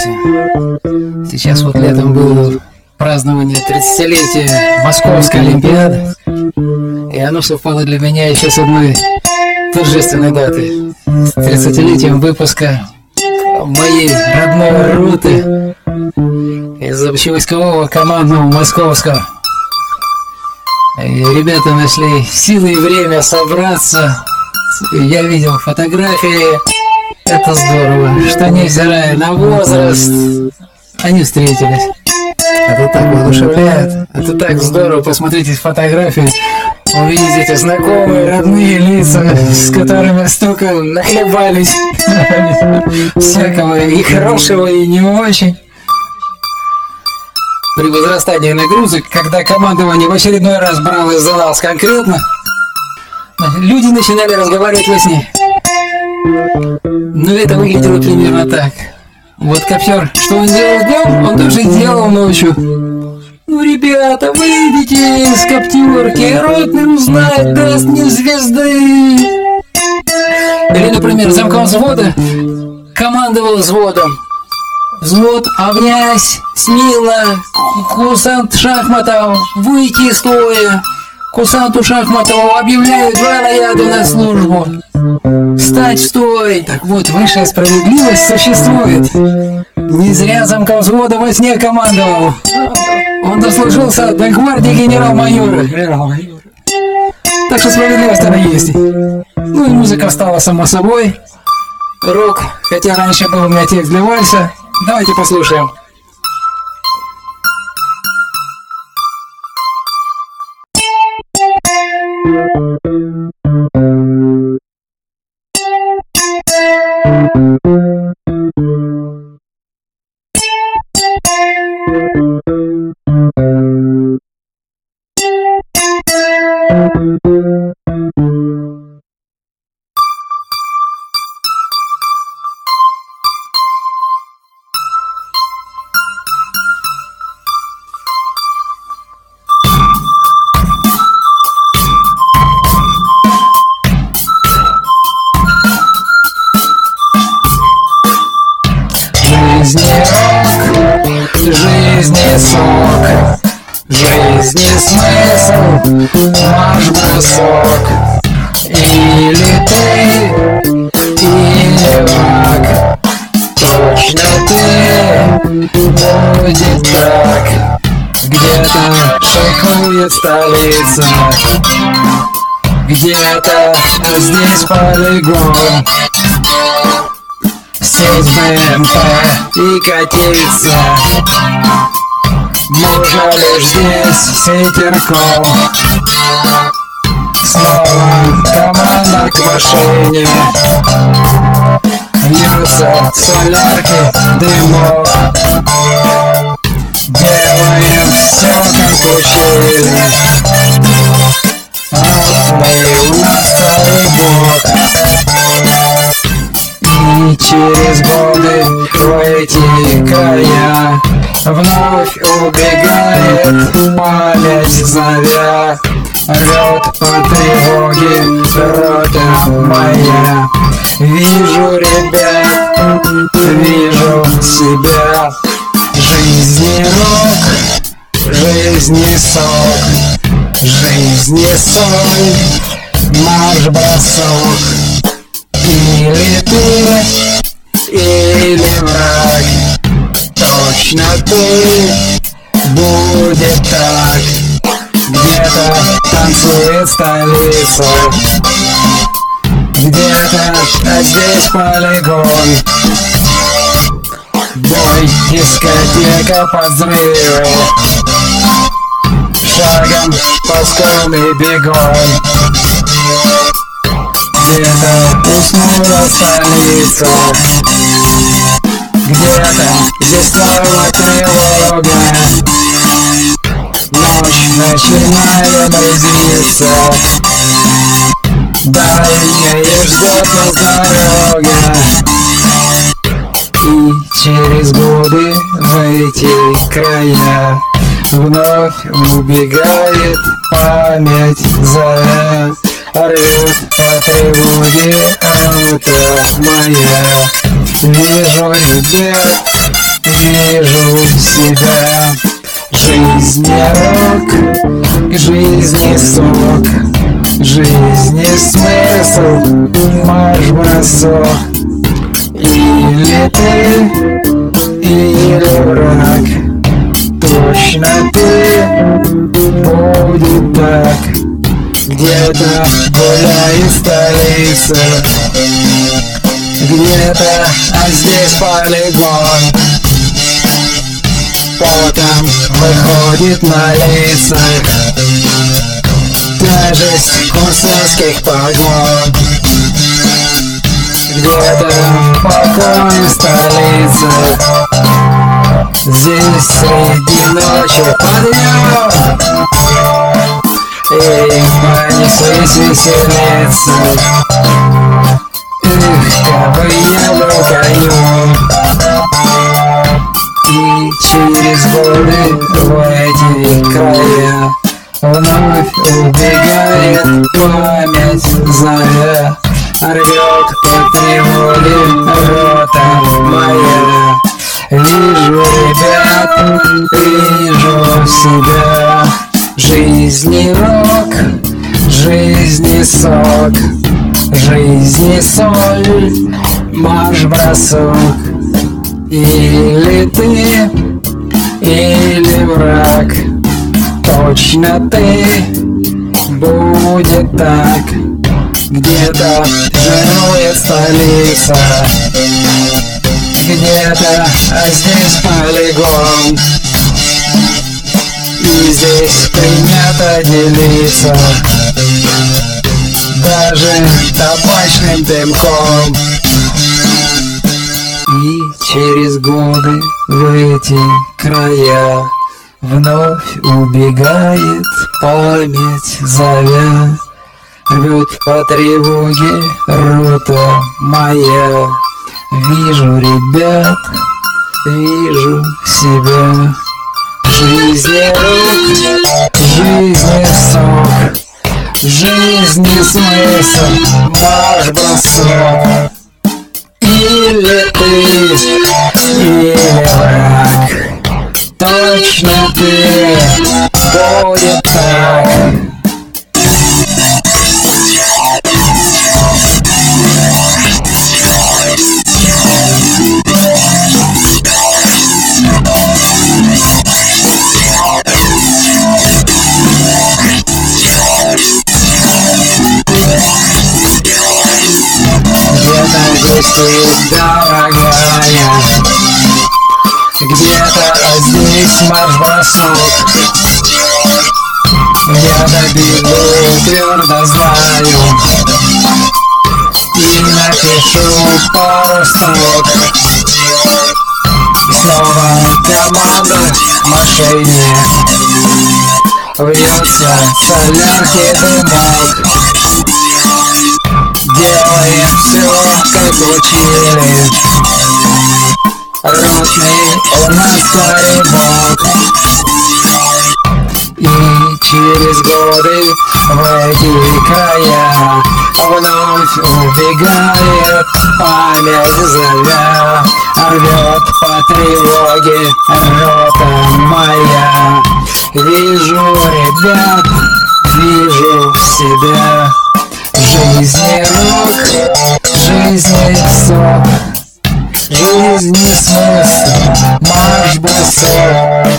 согласен. Сейчас вот летом было празднование 30-летия Московской Олимпиады, и оно совпало для меня еще с одной торжественной датой. С 30-летием выпуска моей родной роты из общевойскового командного Московского. И ребята нашли силы и время собраться. Я видел фотографии. Это здорово, что невзирая на возраст, они встретились. Это так воодушевляет. Это так здорово. Посмотрите фотографии, увидеть эти знакомые, родные лица, с которыми столько нахлебались всякого и хорошего, и не очень. При возрастании нагрузок, когда командование в очередной раз бралось за нас конкретно, люди начинали разговаривать во сне. Но это выглядело примерно так. Вот Копьер, что он делал днем, он тоже делал ночью. Ну, ребята, выйдите из Коптерки, ротный узнает, даст мне звезды. Или, например, замком взвода командовал взводом. Взвод, обнять, смело, курсант Шахматов, выйти стоя. Курсанту Шахматову объявляют 2 наряда на службу. Встать, стой! Так вот, высшая справедливость существует. Не зря замком взвода во сне командовал. Он дослужился до гвардии генерал-майора. Так что справедливость она есть. Ну и музыка стала само собой. Рок, хотя раньше был у меня текст для вальса. Давайте послушаем. Жизни сок, жизни смысл, марш-бросок. Или ты, или враг. Точно ты, будет так. Где-то шикует столица, где-то здесь полигон. Сеть БМП и катиться. Можно лишь здесь с ветерком. Снова команда к машине. Льются солярки, дымок. Делаем все как учили. Мы устали Бог. И через годы в эти края вновь убегает память, зовя. Рвет по тревоге рота моя. Вижу ребят, вижу себя. Жизни рок, жизни сок, жизни соль, марш-бросок. Или ты, или враг. Точно ты, будет так. Где-то танцует столица, где-то здесь полигон. Бой, дискотека, взрывы. Шагом пасконный бегон. Где-то уснула столица, где-то здесь снова тревога. Ночь начинает близиться. Дальнее ждет нас дорога. И через годы в эти края вновь убегает память, зовя. Рвет по тревоге ауто моя. Вижу ребят, вижу себя. Жизни рок, жизни сок, жизни смысл, марш-бросок. Или ты, или враг, точно ты, будет так. Где-то гуляет столица, где-то, а здесь полигон. Потом выходит на лицах тяжесть курсантских погон. Где-то в покое столицы, здесь среди ночи подъем. И понеслись веселиться. Эх, как бы я был конем. И через годы в эти края вновь убегает память, зовя. Рвет по тревоге рота моя. Вижу ребят, вижу себя. Жизни рок, жизни сок, жизни соль, марш-бросок. Или ты, или враг, точно ты, будет так. Где-то жирует столица, где-то, а здесь полигон. И здесь принято делиться даже табачным дымком. И через годы в эти края вновь убегает память, зовя. Рвет по тревоге рота моя. Вижу ребят, вижу себя. Жизни рок, жизни сок, жизни смысл, марш-бросок. Или ты, или враг, точно ты, будет так. Где-то здесь ты, дорогая, где-то здесь марш-бросок. Я добегу, твердо знаю, и напишу пару строк. Снова команда мошенник, вьется солярки дымок. Делаем все, как учили. Ротный у нас погибок. И через годы в эти края вновь убегает память, зовя. Рвет по тревоге рота моя. Вижу ребят, вижу себя. Жизни рок, жизни сок, жизни смысл, марш-бросок.